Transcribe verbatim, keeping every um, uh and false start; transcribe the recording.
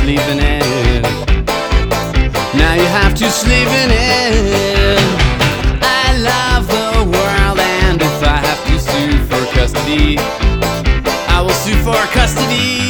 believe in it. Now you have to sleep in it. I love the world, and if I have to sue for custody, I will sue for custody.